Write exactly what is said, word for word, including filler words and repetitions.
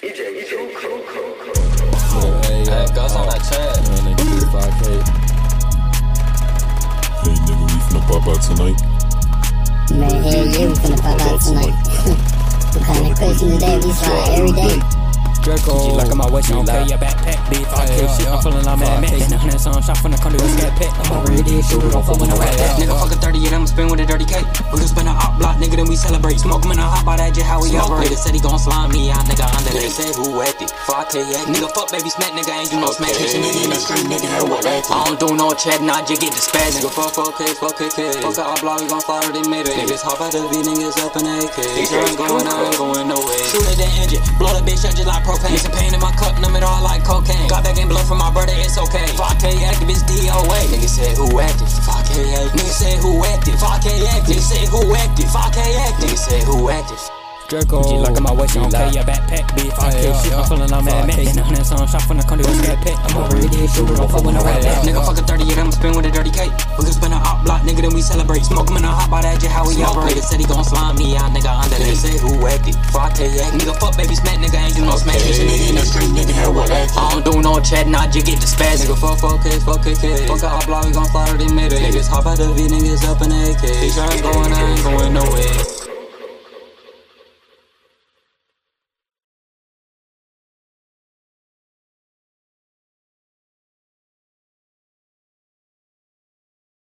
E J, E J, cool, cool, cool. Hey, Hey, go on that chat. Man, they do five K. Hey nigga, we finna pop out tonight. Man, hell yeah, we finna pop out tonight. We kinda crazy today, we slide every day. Draco. G like on my waist, I don't carry your backpack. Big five K shit, I'm feeling like Mad Max. And a hundred songs shot from the country with scat pack. I'm already dead, shoot it, don't fuck with no rat pack. Nigga fuck a thirty, yeah, I'ma spin with a dirty cake. We gon' spin a hot block, nigga, then we celebrate. Smoke him in a hot bar, that just how we operate. Nigga said he gon' slime me, out, nigga, under they say who acted. five K act, nigga, fuck baby smack, nigga, ain't do no smack. Catch a nigga in the street, nigga, hell what acting. I don't do no chat, nah, just get the spaz. Nigga, fuck four K, fuck K K. Fuck a hot block, we gon' fire, they made it. Niggas hop out the V, niggas up in A K. These ain't going, I ain't going nowhere. Shoot at the engine, blow the bitch up just like propane. Some pain in my cup, numb it all like cocaine. Got back in blood from my brother, it's okay. five K activist, D O A. Nigga said who active? five K active. Nigga said who active? five K active. Nigga said who active? five K active. Nigga said who active? Draco. G like on my waist, I don't carry your backpack. Big five K shit, I'm feeling like Mad Max. And a hundred songs shot from the country with scat pack. I'm already dead, shoot it, don't fuck with no rat pack. Nigga fuck a thirty, yeah, I'ma spin with a dirty cake. We gon' spin a hot block, nigga, then we celebrate. Smoke him in a hot bar, that just how we operate. Nigga said he gon' slime me, out, nigga, under they say who acted? five K act. Nigga fuck baby smack, nigga, ain't do no smack. Catch a nigga in the street, nigga, hell what acting. I don't do no chat, nah, just get the spaz. Nigga fuck four K, fuck K K. Fuck a hot block, we gon' fire, they made it. Niggas hop out the V, niggas up in A K. These ain't going, I ain't going nowhere.